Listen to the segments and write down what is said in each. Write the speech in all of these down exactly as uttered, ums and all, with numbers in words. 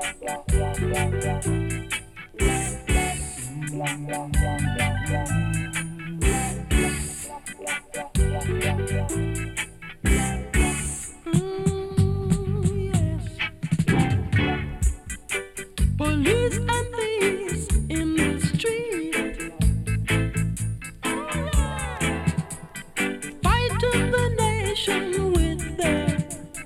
Police and thieves in the street, fighting the nation with their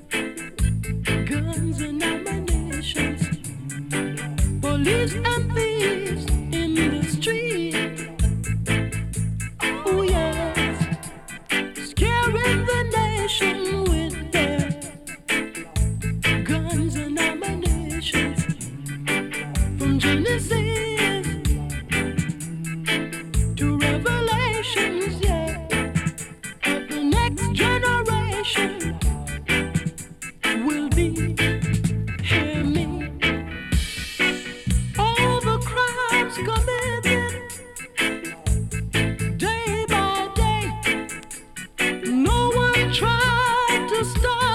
guns and ammunitions. Police and thieves in the street, oh yes, scaring the nation with their guns and ammunitions. From Genesis to Revelations, yeah, but the next generation will be, hear me, all the crimes committed day by day. No one tried to stop